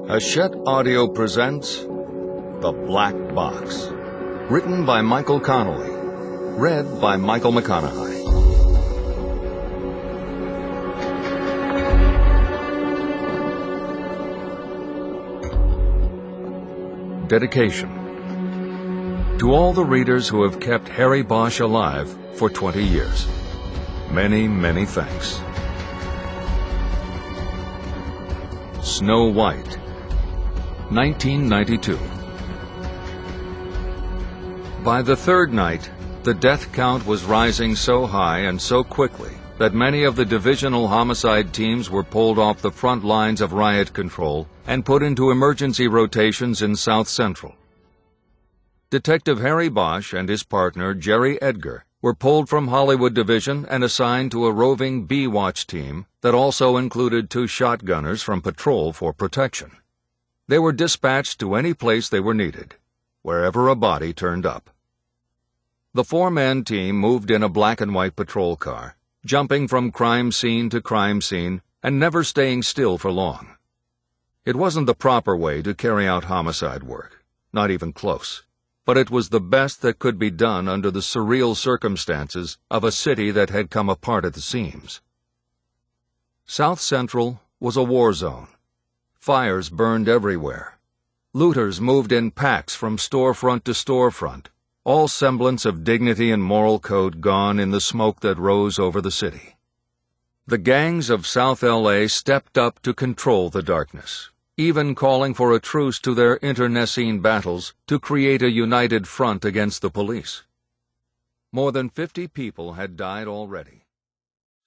Hachette Audio presents The Black Box. Written by Michael Connelly. Read by Michael McConaughey. Dedication. To all the readers who have kept Harry Bosch alive for 20 years. Many, many thanks. Snow White, 1992. By the third night, the death count was rising so high and so quickly that many of the divisional homicide teams were pulled off the front lines of riot control and put into emergency rotations in South Central. Detective Harry Bosch and his partner Jerry Edgar were pulled from Hollywood Division and assigned to a roving B-Watch team that also included 2 shotgunners from patrol for protection. They were dispatched to any place they were needed, wherever a body turned up. The 4-man team moved in a black and white patrol car, jumping from crime scene to crime scene and never staying still for long. It wasn't the proper way to carry out homicide work, not even close. But it was the best that could be done under the surreal circumstances of a city that had come apart at the seams. South Central was a war zone. Fires burned everywhere. Looters moved in packs from storefront to storefront, all semblance of dignity and moral code gone in the smoke that rose over the city. The gangs of South L.A. stepped up to control the darkness, even calling for a truce to their internecine battles to create a united front against the police. More than 50 people had died already.